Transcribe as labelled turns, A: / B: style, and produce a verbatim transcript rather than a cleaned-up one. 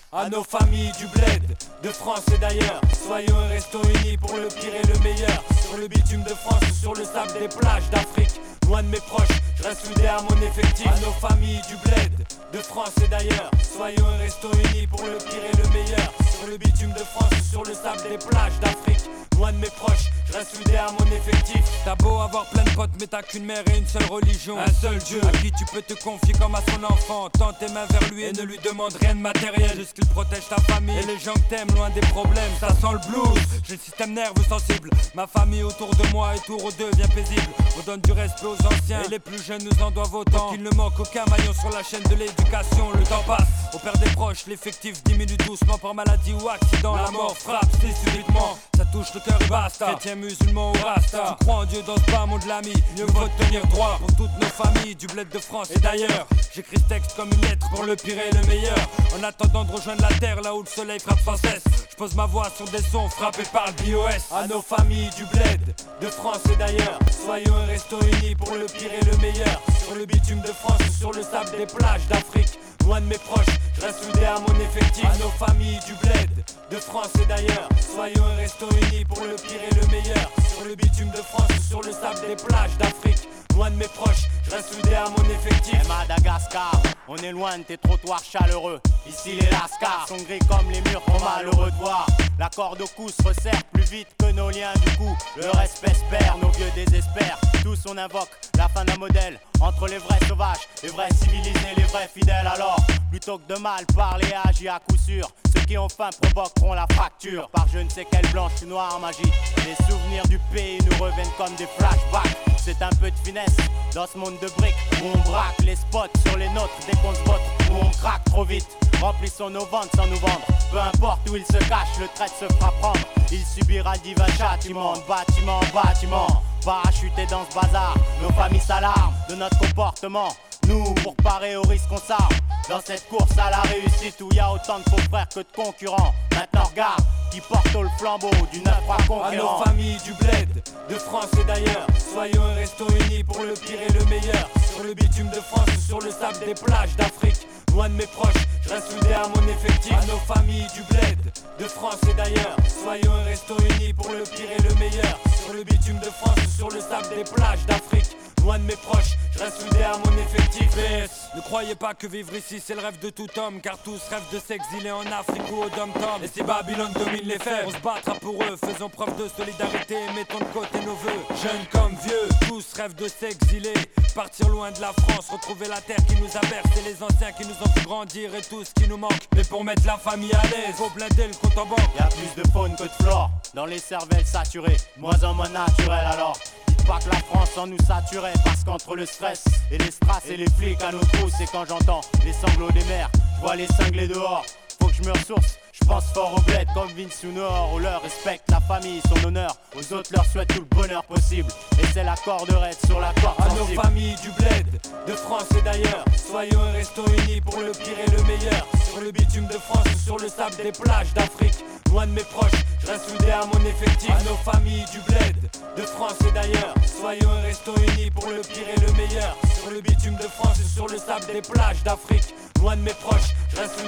A: À nos familles du bled, de France et d'ailleurs, soyons et restons unis pour le pire et le meilleur. Sur le bitume de France ou sur le sable des plages d'Afrique, loin de mes proches, je reste soudé à mon effectif. À nos familles du bled, de France et d'ailleurs, soyons et restons unis pour le pire et le meilleur. Sur le bitume de France ou sur le sable des plages d'Afrique, loin de mes proches, je reste soudé à mon effectif. T'as beau avoir plein de potes mais t'as qu'une mère et une seule religion, un seul Dieu à qui tu peux te confier comme à son enfant. Tends tes mains vers lui et ne lui demande rien de matériel, juste qu'il protège ta famille et les gens que t'aimes loin des problèmes. Ça sent le blues, j'ai le système nerveux sensible. Ma famille autour de moi et tour aux deux bien paisible. On donne du respect aux anciens et les plus jeunes nous en doivent autant. Qu'il ne manque aucun maillon sur la chaîne de l'éducation. Le temps passe, on perd des proches, l'effectif diminue doucement par maladie ou accident. La mort frappe si subitement, ça touche le cœur et basta. Chrétien, musulman ou rasta, tu crois en Dieu dans ce bas monde l'ami, mieux vaut tenir droit pour toutes nos familles du bled de France et d'ailleurs. J'écris ce texte comme une lettre pour le pire et le meilleur. En attendant de rejoindre la terre là où le soleil frappe sans cesse, je pose ma voix sur des sons frappés par le B O S. À nos familles du bled, de France et d'ailleurs, soyons et restons unis pour le pire et le meilleur. Sur le bitume de France ou sur le sable des plages d'Afrique, loin de mes proches, je reste soudé à mon effectif. À nos familles du bled, de France et d'ailleurs, soyons et restons unis pour le pire et le meilleur. Sur le bitume de France ou sur le sable des plages d'Afrique, loin de mes proches, je reste soudé à mon effectif.
B: Et Madagascar, on est loin de tes trottoirs chaleureux. Ici les lascars sont gris comme les murs trop malheureux de voir. La corde au cou se resserre plus vite que nos liens du coup. Le respect se perd, nos vieux désespèrent. Tous on invoque la fin d'un modèle. Entre les vrais sauvages, les vrais civilisés, les vrais fidèles. Alors, plutôt que de mal parler, agis à coup sûr. Ceux qui ont faim provoqueront la fracture. Par je ne sais quelle blanche ou noire magie, les souvenirs du pays nous reviennent comme des flashbacks. C'est un peu de finesse dans ce monde de briques où on braque les spots sur les nôtres dès qu'on se botte, où on craque trop vite. Remplissons nos ventes sans nous vendre. Peu importe où il se cache, le traître se fera prendre. Il subira le divin châtiment, de bâtiment en bâtiment. Parachuté dans ce bazar, nos familles s'alarment de notre comportement. Nous, pour parer au risque, on s'arme dans cette course à la réussite où y a autant de faux frères que de concurrents. Maintenant regarde qui porte le flambeau du neuf roi conquérant.
A: À nos familles du bled, de France et d'ailleurs, soyons et restons unis pour le pire et le meilleur. Sur le bitume de France ou sur le sable des plages d'Afrique, loin de mes proches, je reste soudé à mon effectif. À nos familles du bled, de France et d'ailleurs, soyons et restons unis pour le pire et le meilleur. Sur le bitume de France ou sur le sable des plages d'Afrique, loin de mes proches, je reste soudé à mon effectif. P S, ne croyez pas que vivre ici c'est le rêve de tout homme, car tous rêvent de s'exiler en Afrique ou au Dom-Tom. Et si Babylone domine les fèves, on se battra pour eux. Faisons preuve de solidarité et mettons de côté nos vœux. Jeunes comme vieux, tous rêvent de s'exiler, partir loin de la France, retrouver la terre qui nous a bercé, les anciens qui nous ont fait grandir et tout ce qui nous manque. Mais pour mettre la famille à l'aise, faut blinder le compte en banque.
B: Y'a plus de faune que de flore dans les cervelles saturées, moins en moins naturel alors. Pas que la France en nous saturait, parce qu'entre le stress et les strass et les flics à nos trousses, et quand j'entends les sanglots des mères, je vois les cinglés dehors. Faut que je me ressource, je pense fort au bled comme Vince ou Nord, où leur respecte la famille, son honneur, aux autres leur souhaite tout le bonheur possible. Et c'est la corde raide sur la corde
A: à
B: sensible.
A: nos familles du bled, de France et d'ailleurs, soyons et restons unis pour le pire et le meilleur. Sur le bitume de France ou sur le sable des plages d'Afrique, loin de mes proches, je reste soudé à mon effectif. À nos familles du bled, de France et d'ailleurs, soyons et restons unis pour le pire et le meilleur. Sur le bitume de France ou sur le sable des plages d'Afrique, loin de mes proches, je reste soudé